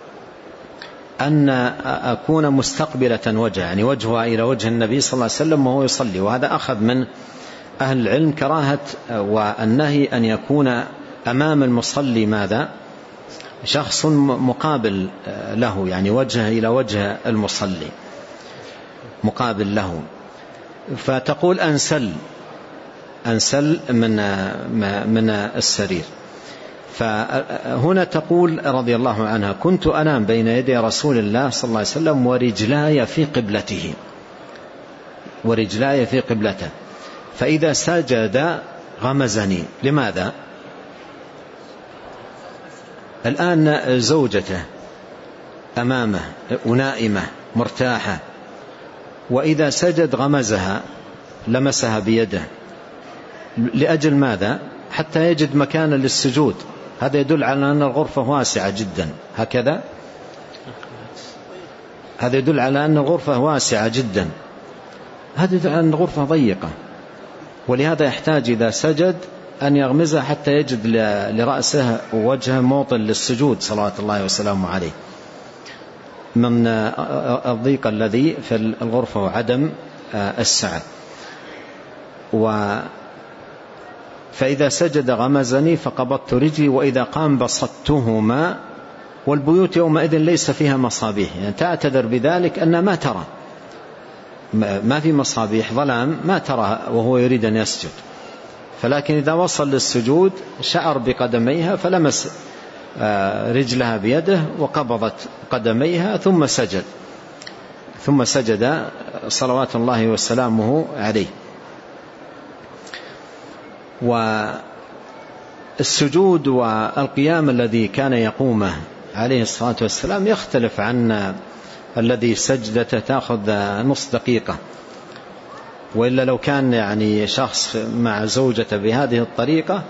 أن أكون مستقبلة وجهه، يعني وجهها إلى وجه النبي صلى الله عليه وسلم وهو يصلي. وهذا أخذ من أهل العلم كراهة والنهي أن يكون أمام المصلي ماذا؟ شخص مقابل له، يعني وجهه إلى وجه المصلي مقابل له. فتقول أنسل من السرير. فهنا تقول رضي الله عنها كنت أنام بين يدي رسول الله صلى الله عليه وسلم ورجلاي في قبلته فإذا سجد غمزني. لماذا؟ الآن زوجته أمامه ونائمة مرتاحة، وإذا سجد غمزها لمسها بيده. لأجل ماذا؟ حتى يجد مكانا للسجود. هذا يدل على أن الغرفة واسعة جدا. هكذا هذا يدل على أن الغرفة واسعة جدا، هذا يدل على أن الغرفة ضيقة، ولهذا يحتاج إذا سجد أن يغمزها حتى يجد لرأسه ووجهه موطن للسجود صلوات الله وسلامه عليه، من الضيق الذي في الغرفة وعدم السعة. فإذا سجد غمزني فقبضت رجلي وإذا قام بسطتهما. والبيوت يومئذ ليس فيها مصابيح، يعني تعتذر بذلك أن ما ترى، ما في مصابيح، ظلام، ما ترى وهو يريد أن يسجد. فلكن إذا وصل للسجود شعر بقدميها فلمس رجلها بيده وقبضت قدميها ثم سجد صلوات الله وسلامه عليه. والسجود والقيام الذي كان يقومه عليه الصلاة والسلام يختلف عن الذي سجدته تأخذ نصف دقيقة. وإلا لو كان يعني شخص مع زوجته بهذه الطريقة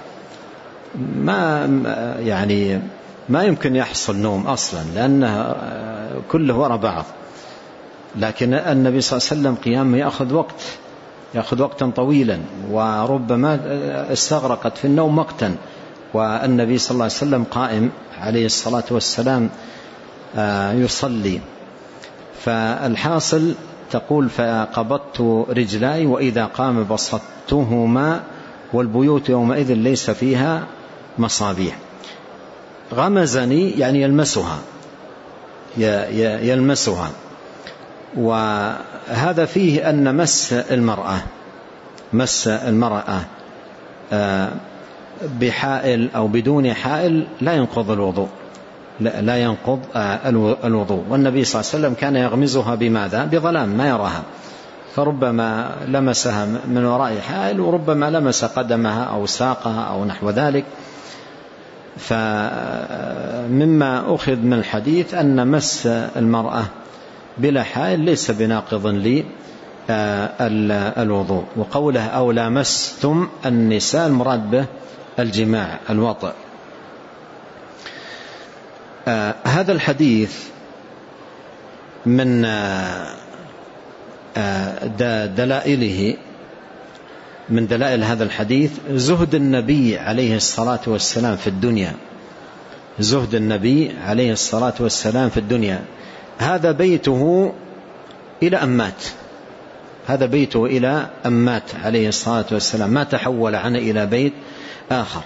ما يمكن يحصل نوم أصلا، لأنه كله وراء بعض. لكن النبي صلى الله عليه وسلم قيامه يأخذ وقتا طويلا، وربما استغرقت في النوم وقتا، والنبي صلى الله عليه وسلم قائم عليه الصلاة والسلام يصلي. فالحاصل تقول فقبضت رجلاي وإذا قام بسطتهما والبيوت يومئذ ليس فيها مصابيح. غمزني يعني يلمسها. وهذا فيه أن مس المرأة بحائل أو بدون حائل لا ينقض الوضوء. والنبي صلى الله عليه وسلم كان يغمزها بماذا؟ بظلام ما يراها، فربما لمسها من وراء حائل وربما لمس قدمها أو ساقها أو نحو ذلك. فمما أخذ من الحديث أن مس المرأة بلا حائل ليس بناقض للوضوء. وقوله أو لامستم النساء المراد به الجماع الوطئ. هذا الحديث من دلائله، من دلائل هذا الحديث زهد النبي عليه الصلاة والسلام في الدنيا، زهد النبي عليه الصلاة والسلام في الدنيا. هذا بيته إلى أمات، هذا بيته إلى أمات عليه الصلاة والسلام، ما تحول عنه إلى بيت آخر.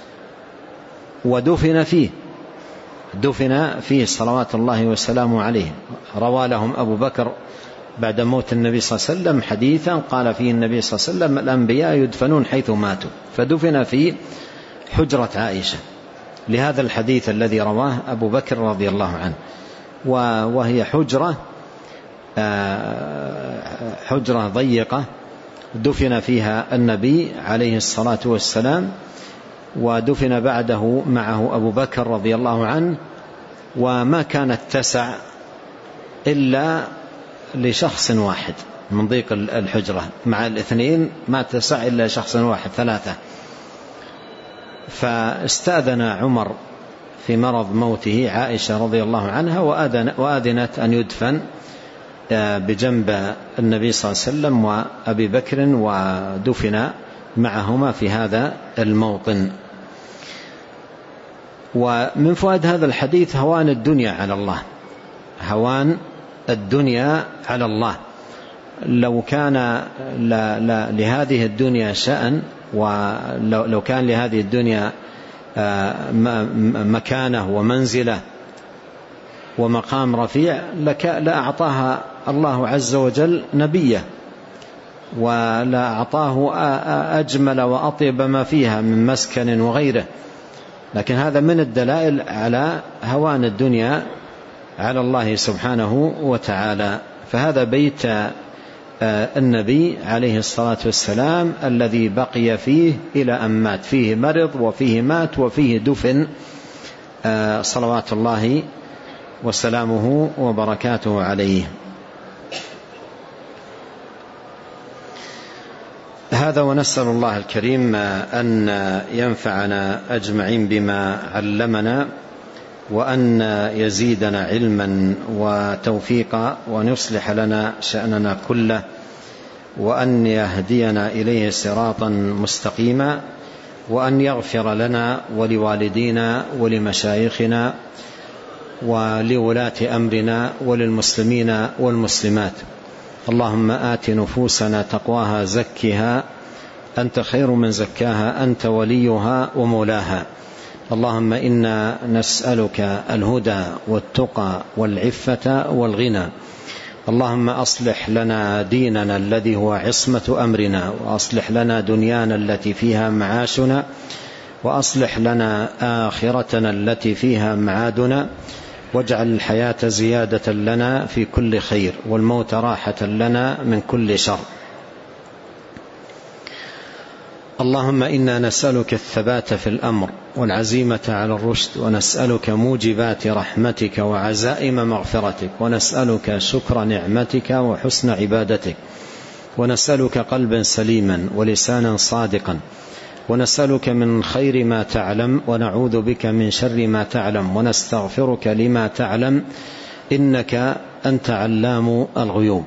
ودفن فيه صلوات الله وسلامه عليه. روى لهم أبو بكر بعد موت النبي صلى الله عليه وسلم حديثا قال فيه النبي صلى الله عليه وسلم: الأنبياء يدفنون حيث ماتوا، فدفن في حجرة عائشة، لهذا الحديث الذي رواه أبو بكر رضي الله عنه. وهي حجرة ضيقة دفن فيها النبي عليه الصلاة والسلام، ودفن بعده معه أبو بكر رضي الله عنه، وما كانت تسع إلا لشخص واحد من ضيق الحجرة، مع الاثنين ما تسع إلا شخص واحد، 3. فاستأذن عمر في مرض موته عائشة رضي الله عنها وآذنت أن يدفن بجنب النبي صلى الله عليه وسلم وأبي بكر، ودفن معهما في هذا الموطن. ومن فوائد هذا الحديث هوان الدنيا على الله، هوان الدنيا على الله. لو كان لهذه الدنيا شأن، ولو كان لهذه الدنيا مكانة ومنزلة ومقام رفيع لأعطاها الله عز وجل نبيه، ولأعطاه أجمل وأطيب ما فيها من مسكن وغيره. لكن هذا من الدلائل على هوان الدنيا على الله سبحانه وتعالى. فهذا بيت النبي عليه الصلاة والسلام الذي بقي فيه إلى أن مات، فيه مرض وفيه مات وفيه دفن، صلوات الله وسلامه وبركاته عليه. هذا، ونسأل الله الكريم أن ينفعنا أجمعين بما علمنا، وأن يزيدنا علما وتوفيقا، وأن يصلح لنا شأننا كله، وأن يهدينا إليه صراطا مستقيما، وأن يغفر لنا ولوالدينا ولمشايخنا ولولاة أمرنا وللمسلمين والمسلمات. اللهم آت نفوسنا تقواها زكها أنت خير من زكاها، أنت وليها ومولاها. اللهم إنا نسألك الهدى والتقى والعفة والغنى. اللهم أصلح لنا ديننا الذي هو عصمة أمرنا، وأصلح لنا دنيانا التي فيها معاشنا، وأصلح لنا آخرتنا التي فيها معادنا، واجعل الحياة زيادة لنا في كل خير، والموت راحة لنا من كل شر. اللهم إنا نسألك الثبات في الأمر والعزيمة على الرشد، ونسألك موجبات رحمتك وعزائم مغفرتك، ونسألك شكر نعمتك وحسن عبادتك، ونسألك قلبا سليما ولسانا صادقا، ونسألك من خير ما تعلم، ونعوذ بك من شر ما تعلم، ونستغفرك لما تعلم، إنك أنت علام الغيوب.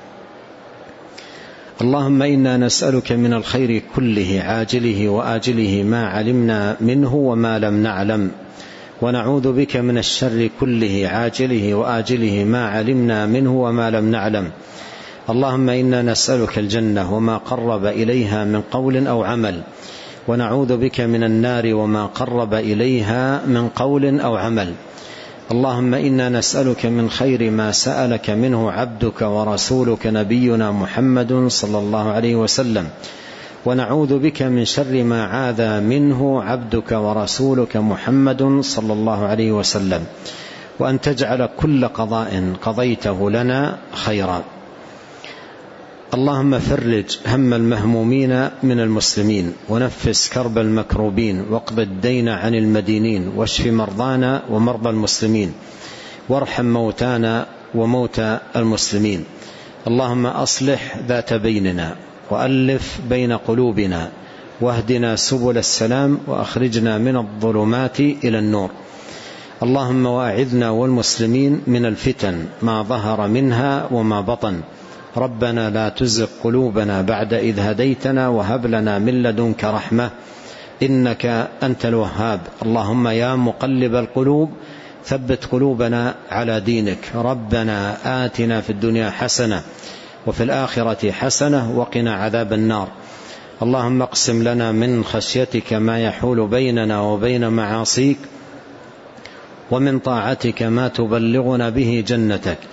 اللهم إنا نسألك من الخير كله عاجله وآجله ما علمنا منه وما لم نعلم، ونعوذ بك من الشر كله عاجله وآجله ما علمنا منه وما لم نعلم. اللهم إنا نسألك الجنة وما قرب إليها من قول أو عمل، ونعوذ بك من النار وما قرب إليها من قول أو عمل. اللهم إنا نسألك من خير ما سألك منه عبدك ورسولك نبينا محمد صلى الله عليه وسلم، ونعوذ بك من شر ما عاذ منه عبدك ورسولك محمد صلى الله عليه وسلم، وأن تجعل كل قضاء قضيته لنا خيرا. اللهم فرج هم المهمومين من المسلمين، ونفس كرب المكروبين، واقض الدين عن المدينين، واشف مرضانا ومرضى المسلمين، وارحم موتانا وموتى المسلمين. اللهم أصلح ذات بيننا، وألف بين قلوبنا، واهدنا سبل السلام، وأخرجنا من الظلمات إلى النور. اللهم وأعذنا والمسلمين من الفتن ما ظهر منها وما بطن. ربنا لا تزغ قلوبنا بعد إذ هديتنا، وهب لنا من لدنك رحمة إنك أنت الوهاب. اللهم يا مقلب القلوب ثبت قلوبنا على دينك. ربنا آتنا في الدنيا حسنة وفي الآخرة حسنة وقنا عذاب النار. اللهم اقسم لنا من خشيتك ما يحول بيننا وبين معاصيك، ومن طاعتك ما تبلغنا به جنتك،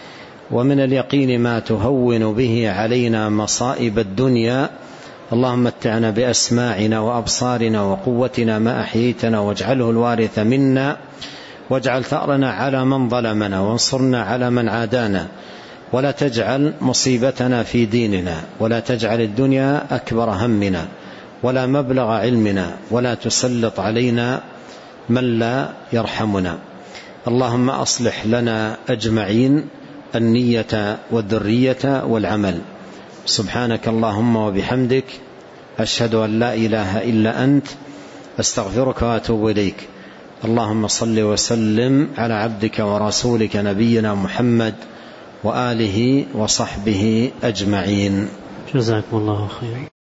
ومن اليقين ما تهون به علينا مصائب الدنيا. اللهم متعنا بأسماعنا وأبصارنا وقوتنا ما أحييتنا، واجعله الوارث منا، واجعل ثأرنا على من ظلمنا، وانصرنا على من عادانا، ولا تجعل مصيبتنا في ديننا، ولا تجعل الدنيا أكبر همنا ولا مبلغ علمنا، ولا تسلط علينا من لا يرحمنا. اللهم أصلح لنا أجمعين النية والذرية والعمل. سبحانك اللهم وبحمدك، أشهد أن لا إله إلا أنت، أستغفرك وأتوب إليك. اللهم صل وسلم على عبدك ورسولك نبينا محمد وآله وصحبه أجمعين. جزاكم الله خيرا.